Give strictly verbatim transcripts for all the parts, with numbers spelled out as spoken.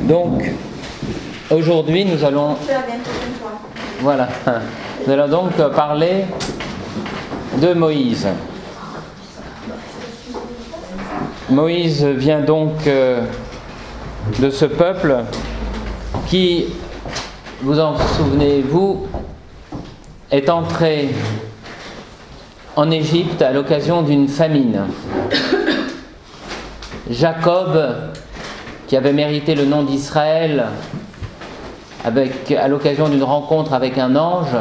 Donc, aujourd'hui, nous allons... Voilà. Nous allons donc parler de Moïse. Moïse vient donc euh, de ce peuple qui, vous en souvenez-vous, est entré en Égypte à l'occasion d'une famine. Jacob, qui avait mérité le nom d'Israël avec, à l'occasion d'une rencontre avec un ange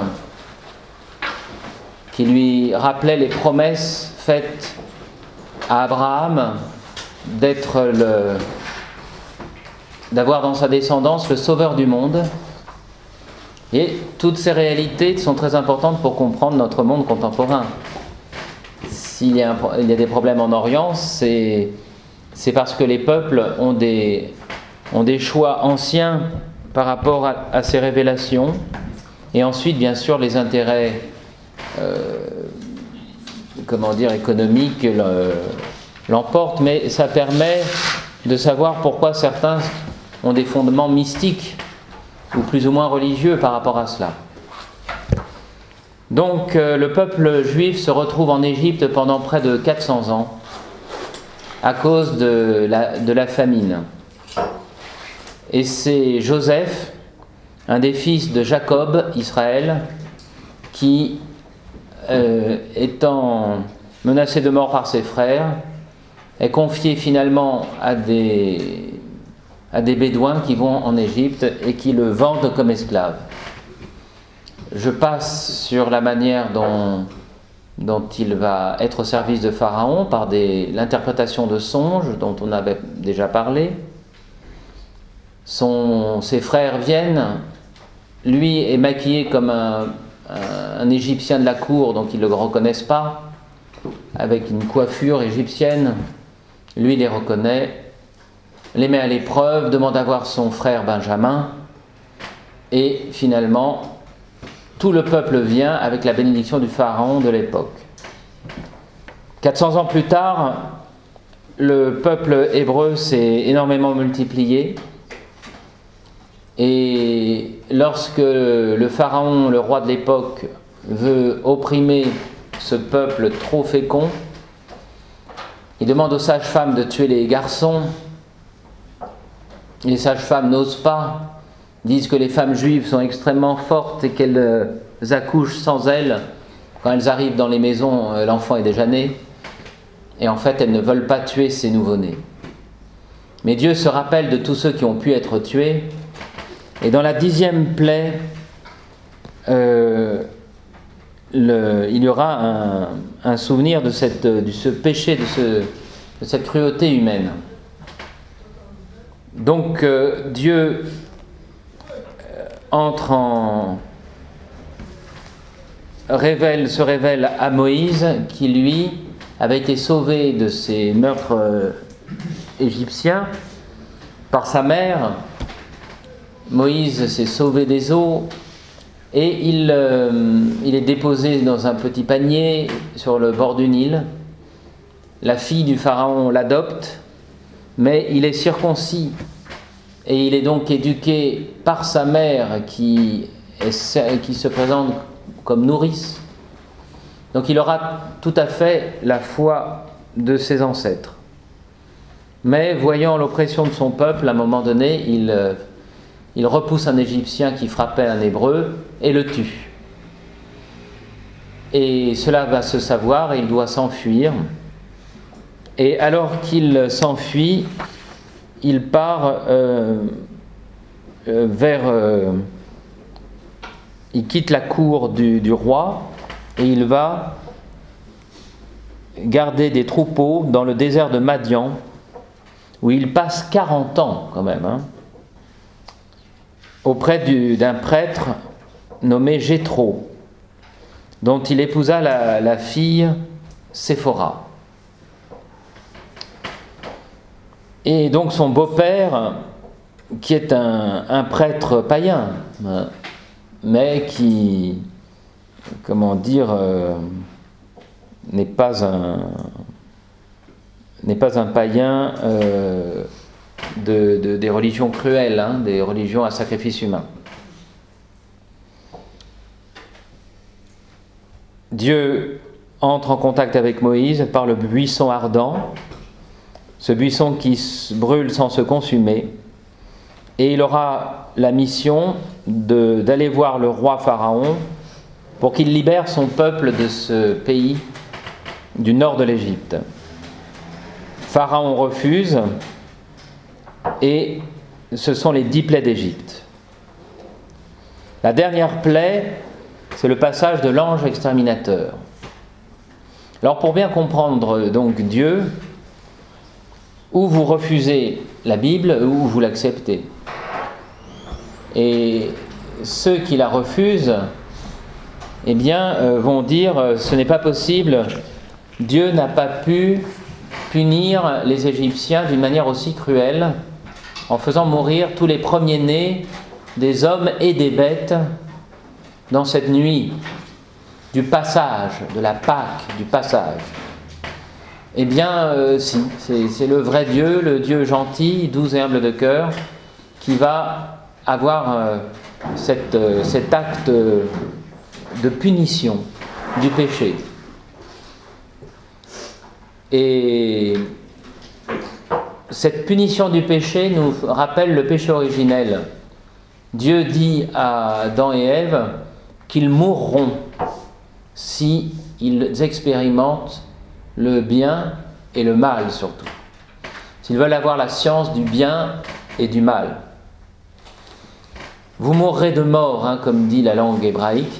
qui lui rappelait les promesses faites à Abraham d'être le, d'avoir dans sa descendance le sauveur du monde. Et toutes ces réalités sont très importantes pour comprendre notre monde contemporain. S'il y a, un, il y a des problèmes en Orient, c'est, c'est parce que les peuples ont des, ont des choix anciens par rapport à, à ces révélations. Et ensuite, bien sûr, les intérêts euh, comment dire, économiques le, l'emportent. Mais ça permet de savoir pourquoi certains ont des fondements mystiques ou plus ou moins religieux par rapport à cela. Donc euh, le peuple juif se retrouve en Égypte pendant près de quatre cents ans à cause de la, de la famine. Et c'est Joseph, un des fils de Jacob, Israël, qui, euh, étant menacé de mort par ses frères, est confié finalement à des... à des Bédouins qui vont en Égypte et qui le vendent comme esclave. Je passe sur la manière dont, dont il va être au service de Pharaon par des, l'interprétation de songes dont on avait déjà parlé. Son, ses frères viennent, lui est maquillé comme un, un, un Égyptien de la cour, donc ils ne le reconnaissent pas, avec une coiffure égyptienne. Lui les reconnaît, les met à l'épreuve, demande à voir son frère Benjamin, et finalement, tout le peuple vient avec la bénédiction du pharaon de l'époque. quatre cents ans plus tard, le peuple hébreu s'est énormément multiplié, et lorsque le pharaon, le roi de l'époque, veut opprimer ce peuple trop fécond, il demande aux sages-femmes de tuer les garçons. Les sages-femmes n'osent pas, disent que les femmes juives sont extrêmement fortes et qu'elles accouchent sans elles. Quand elles arrivent dans les maisons, l'enfant est déjà né. Et en fait, elles ne veulent pas tuer ces nouveau-nés. Mais Dieu se rappelle de tous ceux qui ont pu être tués. Et dans la dixième plaie, euh, le, il y aura un, un souvenir de, cette, de ce péché, de, ce, de cette cruauté humaine. Donc euh, Dieu euh, entre en révèle, se révèle à Moïse qui lui avait été sauvé de ces meurtres euh, égyptiens par sa mère. Moïse s'est sauvé des eaux et il, euh, il est déposé dans un petit panier sur le bord du Nil. La fille du pharaon l'adopte, mais il est circoncis et il est donc éduqué par sa mère qui, est, qui se présente comme nourrice. Donc il aura tout à fait la foi de ses ancêtres. Mais voyant l'oppression de son peuple, à un moment donné, il, il repousse un Égyptien qui frappait un Hébreu et le tue. Et cela va se savoir et il doit s'enfuir. Et alors qu'il s'enfuit, il part euh, euh, vers... Euh, il quitte la cour du, du roi et il va garder des troupeaux dans le désert de Madian, où il passe quarante ans quand même, hein, auprès du, d'un prêtre nommé Jéthro, dont il épousa la, la fille Séphora. Et donc son beau-père, qui est un, un prêtre païen, mais qui, comment dire, euh, n'est pas un, n'est pas un païen euh, de, de, des religions cruelles, hein, des religions à sacrifice humain. Dieu entre en contact avec Moïse par le buisson ardent, ce buisson qui brûle sans se consumer, et il aura la mission de, d'aller voir le roi Pharaon pour qu'il libère son peuple de ce pays du nord de l'Égypte. Pharaon refuse, et ce sont les dix plaies d'Égypte. La dernière plaie, c'est le passage de l'ange exterminateur. Alors pour bien comprendre donc Dieu, ou vous refusez la Bible, ou vous l'acceptez. Et ceux qui la refusent, eh bien, euh, vont dire euh, ce n'est pas possible, Dieu n'a pas pu punir les Égyptiens d'une manière aussi cruelle en faisant mourir tous les premiers-nés des hommes et des bêtes dans cette nuit du passage, de la Pâque, du passage. Eh bien, euh, si, c'est, c'est le vrai Dieu, le Dieu gentil, doux et humble de cœur, qui va avoir euh, cette, euh, cet acte de punition du péché. Et cette punition du péché nous rappelle le péché originel. Dieu dit à Adam et Ève qu'ils mourront si ils expérimentent le bien et le mal surtout. S'ils veulent avoir la science du bien et du mal. Vous mourrez de mort, hein, comme dit la langue hébraïque.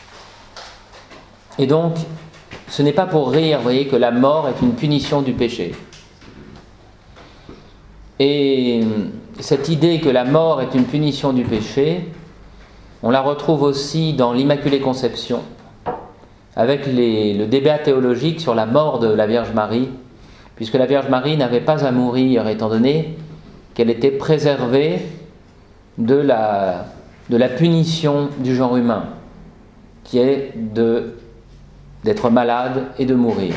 Et donc, ce n'est pas pour rire, vous voyez, que la mort est une punition du péché. Et cette idée que la mort est une punition du péché, on la retrouve aussi dans l'Immaculée Conception, avec les, le débat théologique sur la mort de la Vierge Marie, puisque la Vierge Marie n'avait pas à mourir, étant donné qu'elle était préservée de la, de la punition du genre humain, qui est de, d'être malade et de mourir,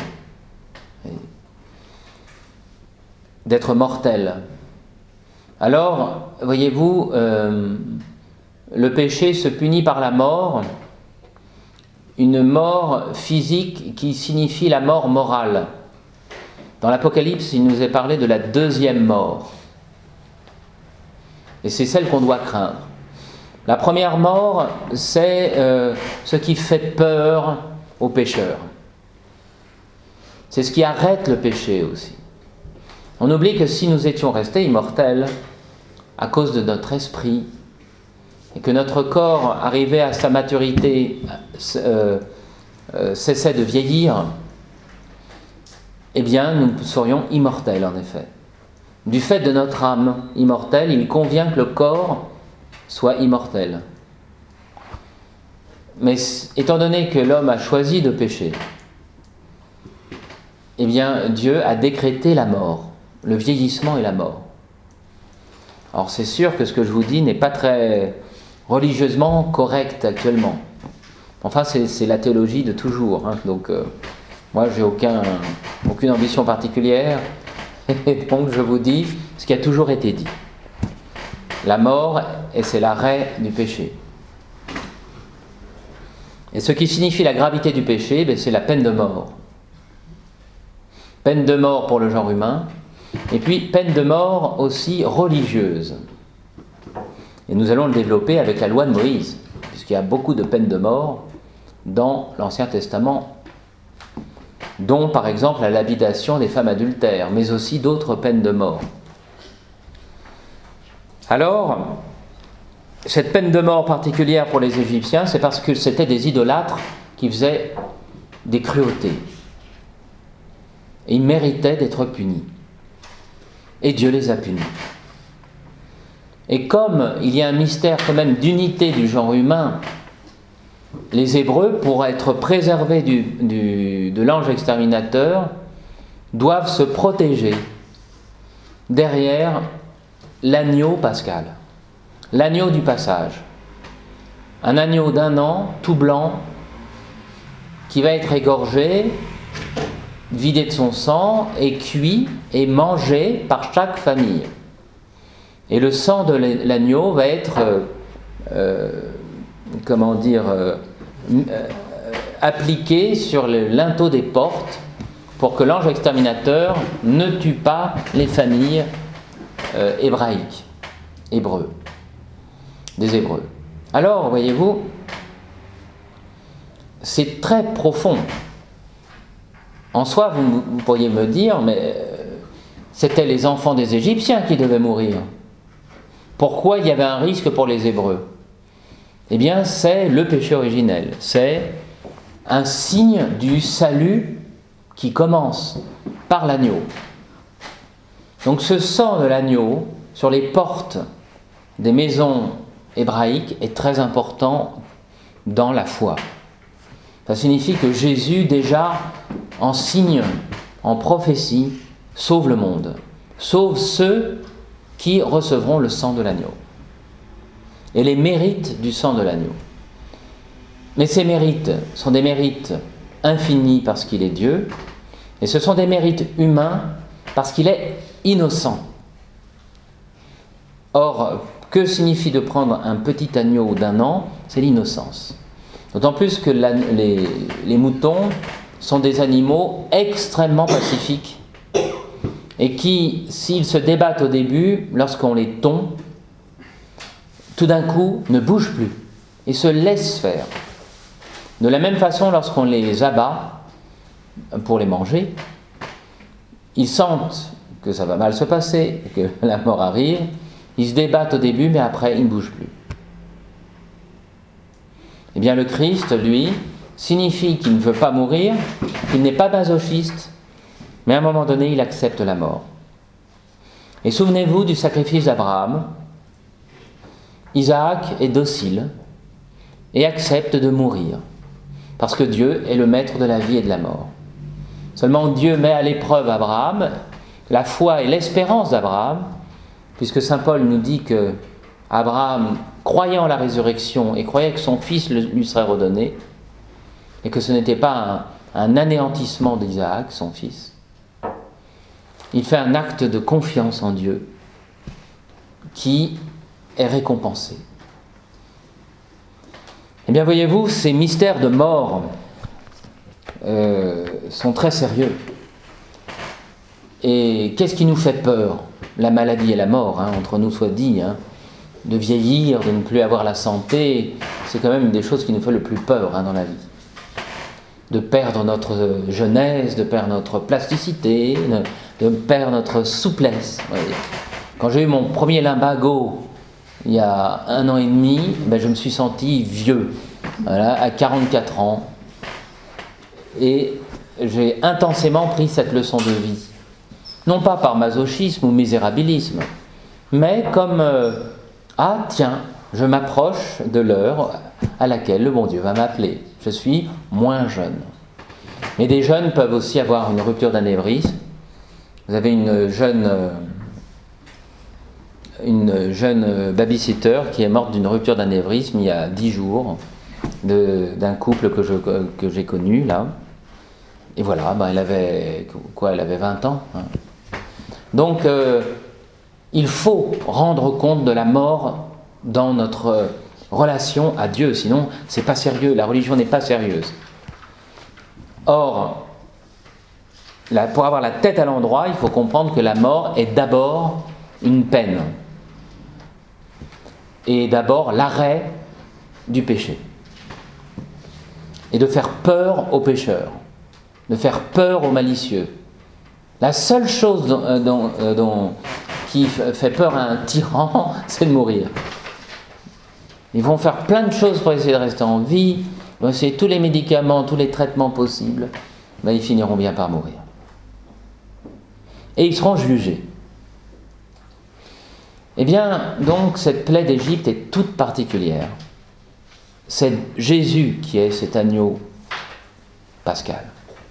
d'être mortel. Alors, voyez-vous, euh, le péché se punit par la mort, une mort physique qui signifie la mort morale. Dans l'Apocalypse, il nous est parlé de la deuxième mort. Et c'est celle qu'on doit craindre. La première mort, c'est euh, ce qui fait peur aux pécheurs. C'est ce qui arrête le péché aussi. On oublie que si nous étions restés immortels, à cause de notre esprit, et que notre corps, arrivé à sa maturité, euh, euh, cessait de vieillir, eh bien, nous serions immortels, en effet. Du fait de notre âme immortelle, il convient que le corps soit immortel. Mais étant donné que l'homme a choisi de pécher, eh bien, Dieu a décrété la mort, le vieillissement et la mort. Alors, c'est sûr que ce que je vous dis n'est pas très religieusement correct actuellement. Enfin, c'est, c'est la théologie de toujours. Hein. Donc, euh, moi, j'ai aucun, aucune ambition particulière. Et donc, je vous dis ce qui a toujours été dit. La mort, et c'est l'arrêt du péché. Et ce qui signifie la gravité du péché, ben, c'est la peine de mort. Peine de mort pour le genre humain, et puis peine de mort aussi religieuse. Et nous allons le développer avec la loi de Moïse, puisqu'il y a beaucoup de peines de mort dans l'Ancien Testament, dont par exemple la lapidation des femmes adultères, mais aussi d'autres peines de mort. Alors, cette peine de mort particulière pour les Égyptiens, c'est parce que c'était des idolâtres qui faisaient des cruautés. Et ils méritaient d'être punis. Et Dieu les a punis. Et comme il y a un mystère quand même d'unité du genre humain, les Hébreux, pour être préservés du, du, de l'ange exterminateur, doivent se protéger derrière l'agneau pascal, l'agneau du passage. Un agneau d'un an, tout blanc, qui va être égorgé, vidé de son sang et cuit et mangé par chaque famille. Et le sang de l'agneau va être, euh, euh, comment dire, euh, euh, appliqué sur le linteau des portes pour que l'ange exterminateur ne tue pas les familles euh, hébraïques, hébreux, des Hébreux. Alors, voyez-vous, c'est très profond. En soi, vous, vous pourriez me dire, mais euh, c'était les enfants des Égyptiens qui devaient mourir. Pourquoi il y avait un risque pour les Hébreux? Eh bien, c'est le péché originel. C'est un signe du salut qui commence par l'agneau. Donc ce sang de l'agneau sur les portes des maisons hébraïques est très important dans la foi. Ça signifie que Jésus, déjà, en signe, en prophétie, sauve le monde, sauve ceux qui recevront le sang de l'agneau et les mérites du sang de l'agneau. Mais ces mérites sont des mérites infinis parce qu'il est Dieu, et ce sont des mérites humains parce qu'il est innocent. Or, que signifie de prendre un petit agneau d'un an? C'est l'innocence. D'autant plus que la, les, les moutons sont des animaux extrêmement pacifiques et qui, s'ils se débattent au début, lorsqu'on les tond, tout d'un coup ne bougent plus et se laissent faire. De la même façon, lorsqu'on les abat pour les manger, ils sentent que ça va mal se passer, que la mort arrive, ils se débattent au début, mais après ils ne bougent plus. Eh bien, le Christ, lui, signifie qu'il ne veut pas mourir, qu'il n'est pas masochiste, mais à un moment donné, il accepte la mort. Et souvenez-vous du sacrifice d'Abraham. Isaac est docile et accepte de mourir, parce que Dieu est le maître de la vie et de la mort. Seulement Dieu met à l'épreuve Abraham, la foi et l'espérance d'Abraham, puisque saint Paul nous dit que Abraham, croyant à la résurrection et croyait que son fils lui serait redonné, et que ce n'était pas un, un anéantissement d'Isaac, son fils, il fait un acte de confiance en Dieu qui est récompensé. Eh bien, voyez-vous, ces mystères de mort euh, sont très sérieux. Et qu'est-ce qui nous fait peur? La maladie et la mort, hein, entre nous soit dit, hein. De vieillir, de ne plus avoir la santé, c'est quand même une des choses qui nous fait le plus peur, hein, dans la vie. De perdre notre jeunesse, de perdre notre plasticité, de, de perdre notre souplesse. Voyez. Quand j'ai eu mon premier lumbago, il y a un an et demi, ben je me suis senti vieux, voilà, à quarante-quatre ans. Et j'ai intensément pris cette leçon de vie. Non pas par masochisme ou misérabilisme, mais comme euh, « Ah tiens, je m'approche de l'heure à laquelle le bon Dieu va m'appeler. Je suis moins jeune. » Mais des jeunes peuvent aussi avoir une rupture d'anévrisme. Vous avez une jeune... Euh, une jeune babysitter qui est morte d'une rupture d'anévrisme il y a dix jours, de, d'un couple que, je, que j'ai connu, là. Et voilà, ben elle avait, quoi, elle avait vingt ans. Hein. Donc, euh, il faut rendre compte de la mort dans notre relation à Dieu, sinon, c'est pas sérieux, la religion n'est pas sérieuse. Or, là, pour avoir la tête à l'endroit, il faut comprendre que la mort est d'abord une peine. Et d'abord l'arrêt du péché. Et de faire peur aux pécheurs, de faire peur aux malicieux. La seule chose dont, dont, dont, qui fait peur à un tyran, c'est de mourir. Ils vont faire plein de choses pour essayer de rester en vie, ils vont essayer tous les médicaments, tous les traitements possibles, ben ils finiront bien par mourir. Et ils seront jugés. Eh bien, donc, cette plaie d'Égypte est toute particulière. C'est Jésus qui est cet agneau pascal.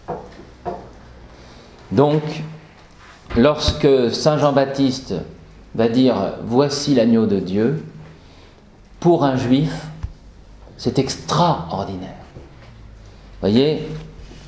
Donc, lorsque saint Jean-Baptiste va dire « Voici l'agneau de Dieu », pour un juif, c'est extraordinaire. Vous voyez,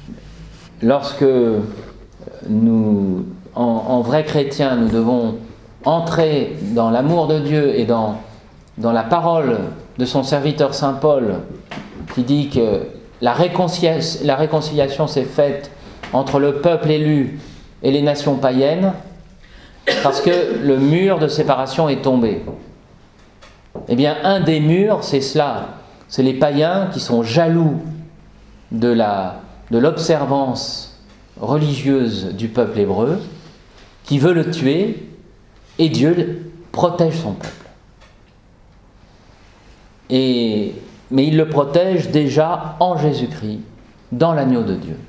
lorsque nous, en, en vrais chrétiens, nous devons entrer dans l'amour de Dieu et dans, dans la parole de son serviteur saint Paul, qui dit que la réconciliation, la réconciliation s'est faite entre le peuple élu et les nations païennes, parce que le mur de séparation est tombé. Eh bien, un des murs, c'est cela. C'est les païens qui sont jaloux de, la, de l'observance religieuse du peuple hébreu, qui veut le tuer, et Dieu protège son peuple. Et, mais il le protège déjà en Jésus-Christ, dans l'agneau de Dieu.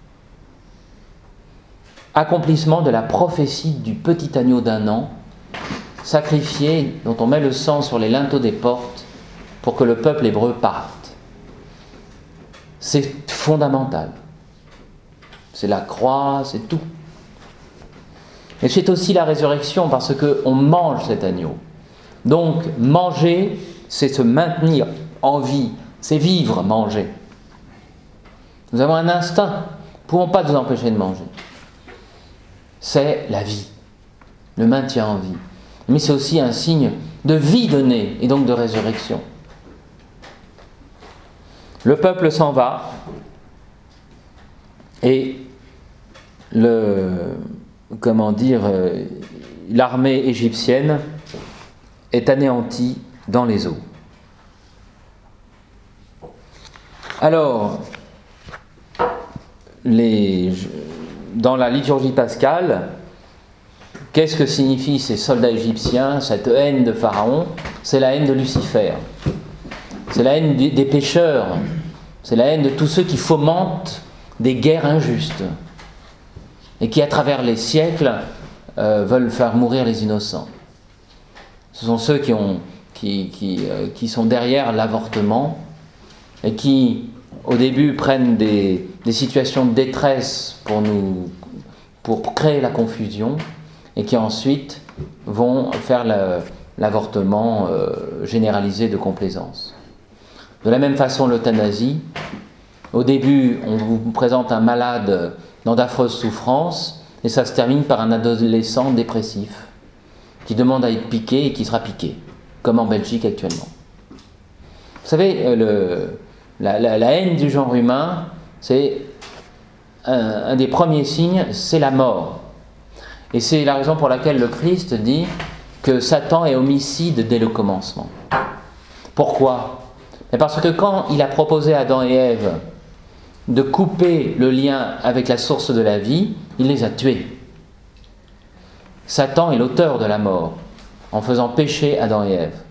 Accomplissement de la prophétie du petit agneau d'un an, sacrifié, dont on met le sang sur les linteaux des portes pour que le peuple hébreu parte. C'est fondamental. C'est la croix, c'est tout. Et c'est aussi la résurrection, parce qu'on mange cet agneau. Donc, manger, c'est se maintenir en vie, c'est vivre, manger. Nous avons un instinct, nous ne pouvons pas nous empêcher de manger. C'est la vie, le maintien en vie. Mais c'est aussi un signe de vie donnée, et donc de résurrection. Le peuple s'en va, et le, comment dire, l'armée égyptienne est anéantie dans les eaux. Alors, les, dans la liturgie pascale, qu'est-ce que signifient ces soldats égyptiens, cette haine de Pharaon? C'est la haine de Lucifer. C'est la haine des pécheurs. C'est la haine de tous ceux qui fomentent des guerres injustes et qui, à travers les siècles, euh, veulent faire mourir les innocents. Ce sont ceux qui, ont, qui, qui, euh, qui sont derrière l'avortement et qui, au début, prennent des, des situations de détresse pour, nous, pour créer la confusion et qui ensuite vont faire la, l'avortement euh, généralisé de complaisance. De la même façon, l'euthanasie. Au début, on vous présente un malade dans d'affreuses souffrances et ça se termine par un adolescent dépressif qui demande à être piqué et qui sera piqué, comme en Belgique actuellement. Vous savez, le, la, la, la haine du genre humain, c'est un, un des premiers signes, c'est la mort. Et c'est la raison pour laquelle le Christ dit que Satan est homicide dès le commencement. Pourquoi ? Parce que quand il a proposé à Adam et Ève de couper le lien avec la source de la vie, il les a tués. Satan est l'auteur de la mort, en faisant pécher Adam et Ève.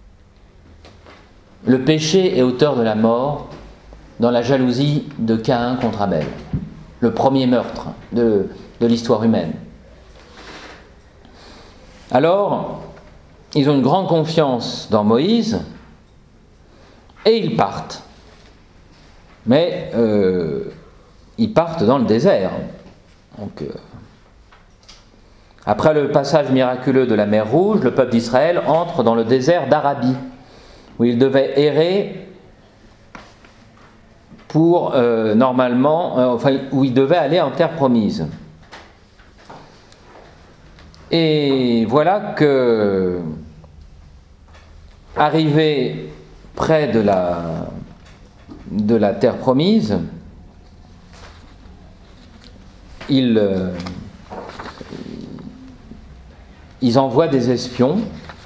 Le péché est auteur de la mort dans la jalousie de Caïn contre Abel, le premier meurtre de, de l'histoire humaine. Alors, ils ont une grande confiance dans Moïse, et ils partent. Mais euh, ils partent dans le désert. Donc, euh, après le passage miraculeux de la mer Rouge, le peuple d'Israël entre dans le désert d'Arabie, où il devait errer pour, euh, normalement, euh, enfin, où il devait aller en terre promise. Et voilà que, arrivé près de la, de la terre promise, ils, euh, ils envoient des espions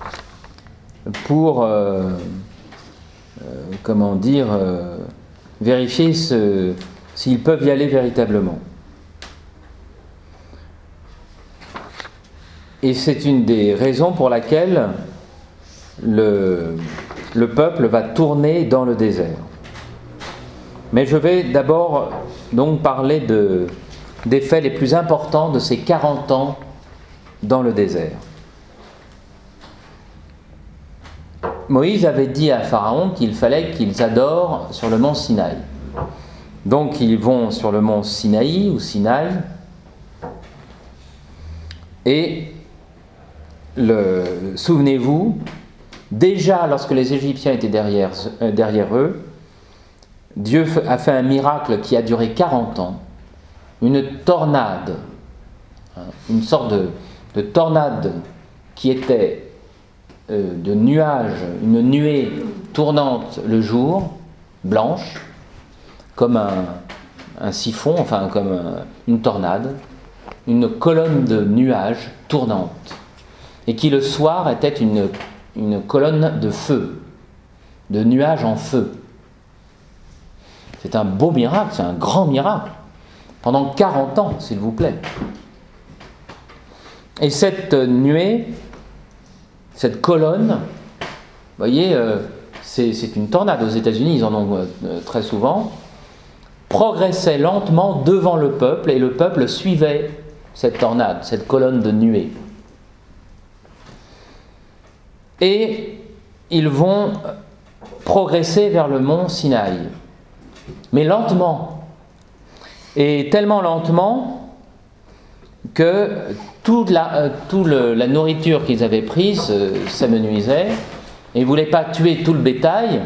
pour, euh, euh, comment dire, euh, vérifier ce, s'ils peuvent y aller véritablement. Et c'est une des raisons pour laquelle le, le peuple va tourner dans le désert. Mais je vais d'abord donc parler de, des faits les plus importants de ces quarante ans dans le désert. Moïse avait dit à Pharaon qu'il fallait qu'ils adorent sur le mont Sinaï. Donc ils vont sur le mont Sinaï ou Sinaï et le, souvenez-vous, déjà lorsque les Égyptiens étaient derrière, euh, derrière eux, Dieu a fait un miracle qui a duré quarante ans, une tornade, une sorte de, de tornade qui était euh, de nuages, une nuée tournante le jour, blanche, comme un, un siphon, enfin comme un, une tornade, une colonne de nuages tournante, et qui le soir était une, une colonne de feu, de nuages en feu. C'est un beau miracle, c'est un grand miracle. Pendant quarante ans, s'il vous plaît. Et cette nuée, cette colonne, vous voyez, euh, c'est, c'est une tornade. Aux États-Unis, ils en ont euh, très souvent, progressait lentement devant le peuple, et le peuple suivait cette tornade, cette colonne de nuée. Et ils vont progresser vers le mont Sinaï. Mais lentement, et tellement lentement que toute la, euh, toute le, la nourriture qu'ils avaient prise euh, s'amenuisait, et ils ne voulaient pas tuer tout le bétail,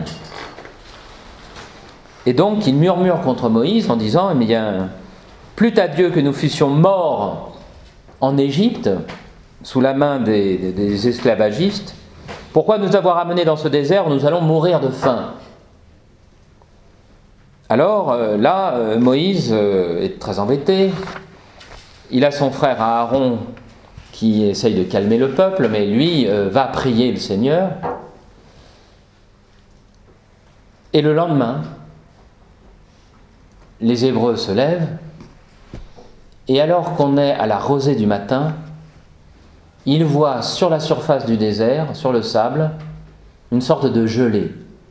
et donc ils murmurent contre Moïse en disant eh bien, plût à Dieu que nous fussions morts en Égypte, sous la main des, des, des esclavagistes, pourquoi nous avoir amenés dans ce désert où nous allons mourir de faim ? Alors euh, là, euh, Moïse euh, est très embêté. Il a son frère Aaron qui essaye de calmer le peuple, mais lui euh, va prier le Seigneur. Et le lendemain, les Hébreux se lèvent, et alors qu'on est à la rosée du matin, ils voient sur la surface du désert, sur le sable, une sorte de gelée.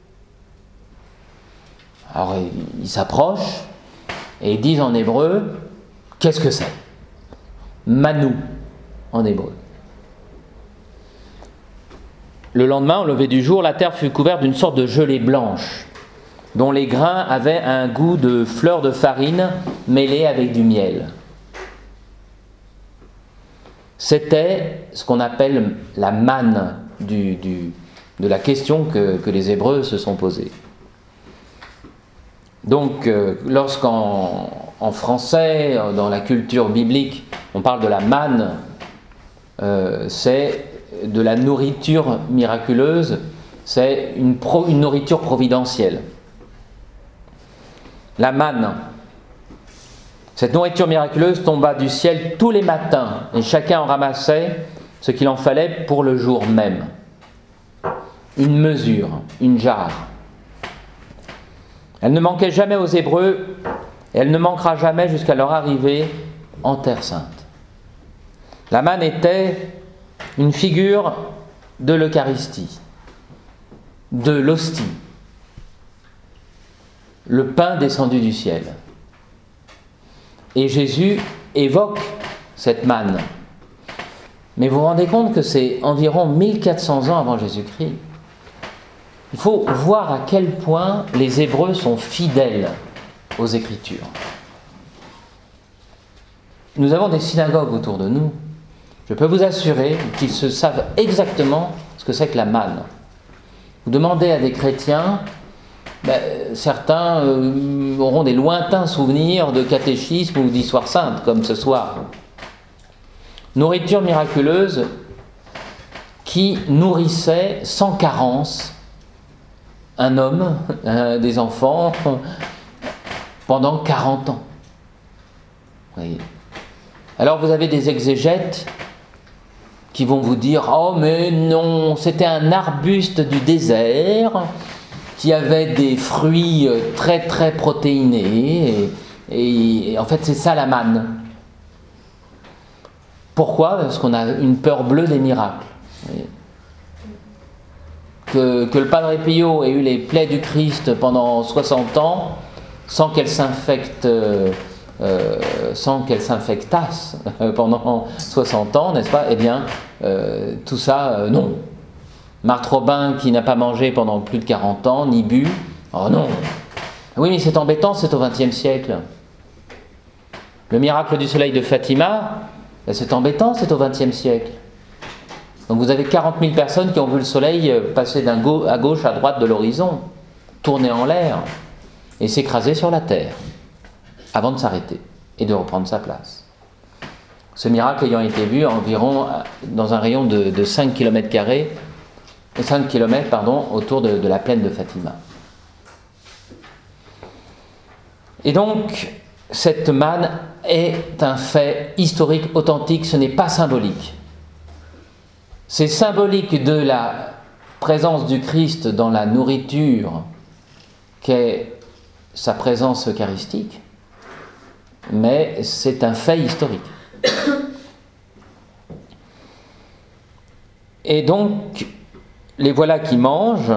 Alors ils s'approchent et ils disent en hébreu, qu'est-ce que c'est ? Manou en hébreu. Le lendemain, au lever du jour, la terre fut couverte d'une sorte de gelée blanche, dont les grains avaient un goût de fleurs de farine mêlées avec du miel. C'était ce qu'on appelle la manne du, du, de la question que, que les Hébreux se sont posée. Donc, euh, lorsqu'en en français, dans la culture biblique, on parle de la manne, euh, c'est de la nourriture miraculeuse, c'est une, pro, une nourriture providentielle. La manne, cette nourriture miraculeuse tomba du ciel tous les matins, et chacun en ramassait ce qu'il en fallait pour le jour même. Une mesure, une jarre. Elle ne manquait jamais aux Hébreux, et elle ne manquera jamais jusqu'à leur arrivée en Terre Sainte. La manne était une figure de l'Eucharistie, de l'hostie, le pain descendu du ciel. Et Jésus évoque cette manne. Mais vous vous rendez compte que c'est environ mille quatre cents ans avant Jésus-Christ. Il faut voir à quel point les Hébreux sont fidèles aux Écritures. Nous avons des synagogues autour de nous. Je peux vous assurer qu'ils se savent exactement ce que c'est que la manne. Vous demandez à des chrétiens, ben, certains euh, auront des lointains souvenirs de catéchisme ou d'histoire sainte, comme ce soir. Nourriture miraculeuse qui nourrissait sans carence un homme, un, des enfants, pendant quarante ans. Vous voyez. Alors vous avez des exégètes qui vont vous dire « Oh mais non, c'était un arbuste du désert qui avait des fruits très très protéinés et, et en fait c'est ça la manne. » Pourquoi ? Parce qu'on a une peur bleue des miracles. Vous voyez. Que, que le Padre Pio ait eu les plaies du Christ pendant soixante ans sans qu'elles s'infectent, euh, euh, sans qu'elles s'infectassent pendant soixante ans, n'est-ce pas ? Eh bien, euh, tout ça, euh, non. Marthe Robin qui n'a pas mangé pendant plus de quarante ans, ni bu, oh non. Oui, mais c'est embêtant, c'est au vingtième siècle. Le miracle du soleil de Fatima, c'est embêtant, c'est au vingtième siècle. Donc vous avez quarante mille personnes qui ont vu le soleil passer d'un go- à gauche à droite de l'horizon, tourner en l'air et s'écraser sur la terre avant de s'arrêter et de reprendre sa place. Ce miracle ayant été vu environ dans un rayon de, de cinq kilomètres carrés, cinq kilomètres pardon, autour de, de la plaine de Fatima. Et donc, cette manne est un fait historique, authentique, ce n'est pas symbolique. C'est symbolique de la présence du Christ dans la nourriture qu'est sa présence eucharistique, mais c'est un fait historique. Et donc, les voilà qui mangent,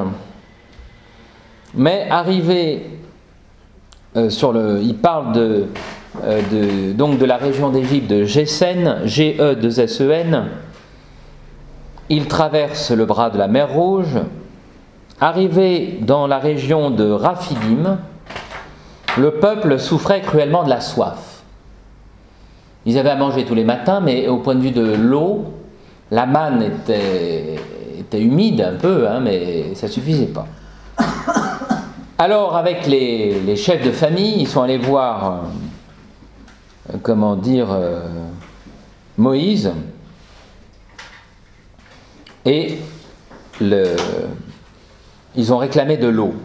mais arrivés euh, sur le... Il parle de, euh, de, donc de la région d'Égypte, de Gésen, G E deux S E N. Ils traversent le bras de la mer Rouge. Arrivés dans la région de Raphidim, le peuple souffrait cruellement de la soif. Ils avaient à manger tous les matins, mais au point de vue de l'eau, la manne était, était humide un peu, hein, mais ça ne suffisait pas. Alors, avec les, les chefs de famille, ils sont allés voir, euh, comment dire, euh, Moïse, et le, ils ont réclamé de l'eau.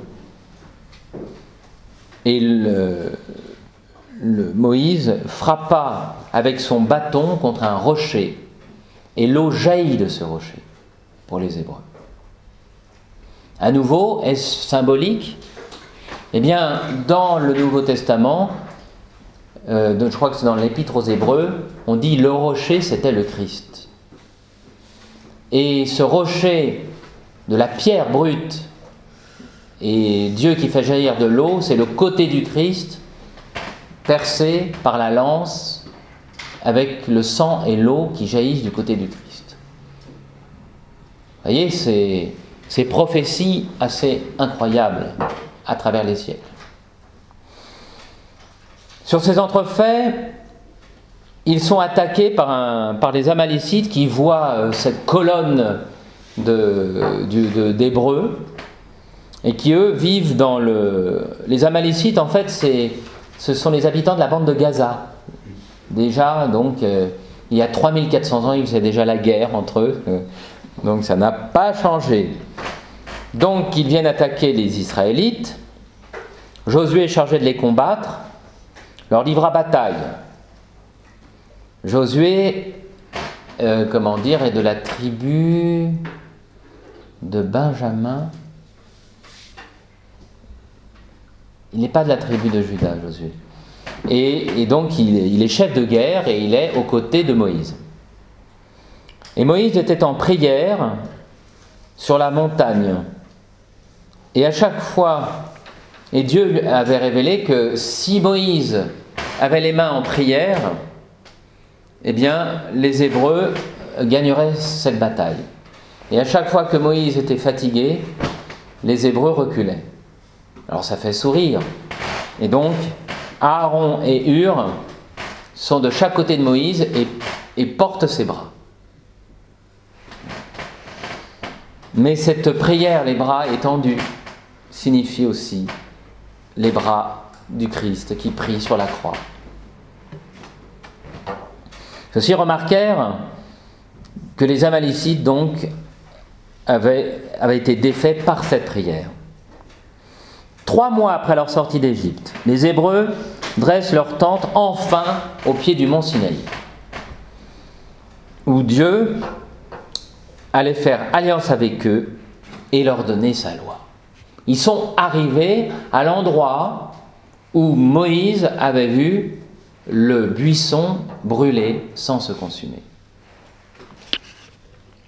Et le, le Moïse frappa avec son bâton contre un rocher, et l'eau jaillit de ce rocher pour les Hébreux. À nouveau, est-ce symbolique ? Eh bien, dans le Nouveau Testament, euh, je crois que c'est dans l'Épître aux Hébreux, on dit le rocher, c'était le Christ. Et ce rocher de la pierre brute et Dieu qui fait jaillir de l'eau, c'est le côté du Christ percé par la lance avec le sang et l'eau qui jaillissent du côté du Christ. Vous voyez, c'est ces prophéties assez incroyables à travers les siècles. Sur ces entrefaits, ils sont attaqués par, un, par les Amalécites qui voient euh, cette colonne de, de, de, d'Hébreux et qui, eux, vivent dans le... Les Amalécites, en fait, c'est, ce sont les habitants de la bande de Gaza. Déjà, donc, euh, il y a trois mille quatre cents ans, il faisait déjà la guerre entre eux. Euh, donc, ça n'a pas changé. Donc, ils viennent attaquer les Israélites. Josué est chargé de les combattre, leur livra bataille. Josué, euh, comment dire, est de la tribu de Benjamin. Il n'est pas de la tribu de Juda, Josué. Et, et donc, il, il est chef de guerre et il est aux côtés de Moïse. Et Moïse était en prière sur la montagne. Et à chaque fois, et Dieu avait révélé que si Moïse avait les mains en prière, eh bien, les Hébreux gagneraient cette bataille. Et à chaque fois que Moïse était fatigué, les Hébreux reculaient. Alors ça fait sourire. Et donc, Aaron et Hur sont de chaque côté de Moïse et, et portent ses bras. Mais cette prière, les bras étendus, signifie aussi les bras du Christ qui prie sur la croix. Ceux-ci remarquèrent que les Amalécites, donc, avaient, avaient été défaits par cette prière. Trois mois après leur sortie d'Égypte, les Hébreux dressent leur tente enfin au pied du mont Sinaï, où Dieu allait faire alliance avec eux et leur donner sa loi. Ils sont arrivés à l'endroit où Moïse avait vu le buisson brûler sans se consumer.